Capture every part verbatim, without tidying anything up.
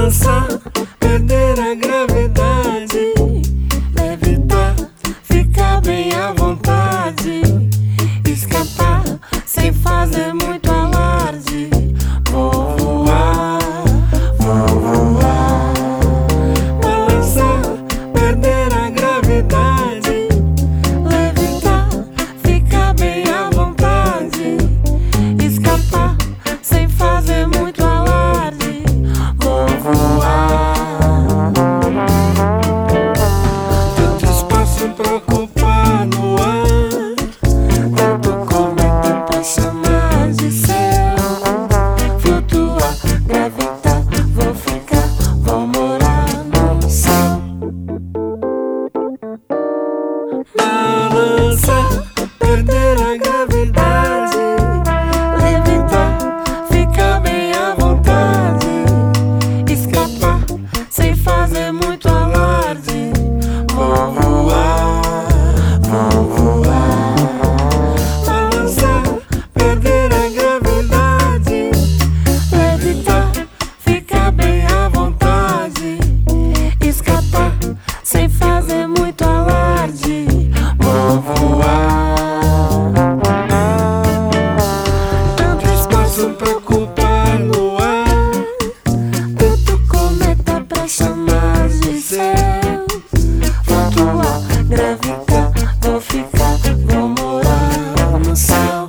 balançar, perder a gravidade, levitar, ficar bem à vontade, escapar sem fazer muito alarde. Vou voar, vou voar, balançar, perder a gravidade, levitar, ficar bem à vontade, escapar sem fazer muito alarde. Vou voar, tanto espaço pra ocupar no ar, tanto cometa pra chamar de céu, flutuar, gravitar, vou ficar, vou morar no céu. Balançar, perder a gravidade, levitar, ficar bem à vontade, escapar sem fazer muito alarde. Vou voar, vou voar, balançar, perder a gravidade, levitar, ficar bem à vontade, escapar sem fazer muito alarde. Vou voar, tanto espaço pra ocupar no ar, tanto cometa pra chamar de céu, flutuar, gravitar, vou ficar, vou morar no céu.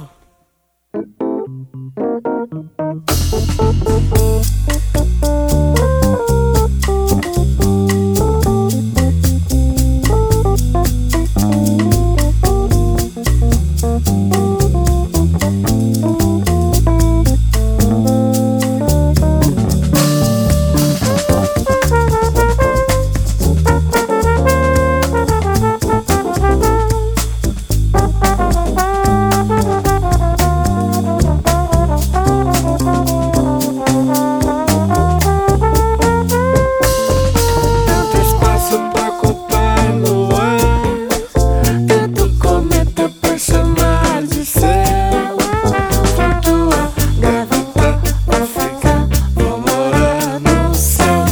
Tanto espaço pra ocupar no ar, tanto cometa pra chamar de céu, flutuar, gravitar, vou ficar, vou morar no céu.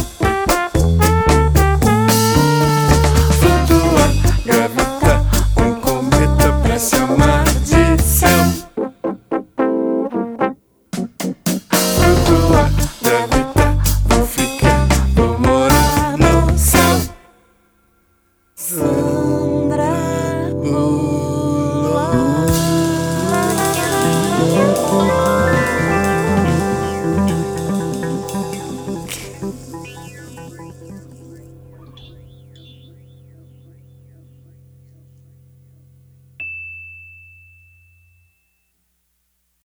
Flutuar, gravitar, um cometa pra chamar de céu. Flutuar, gravitar, vou ficar, vou morar no céu.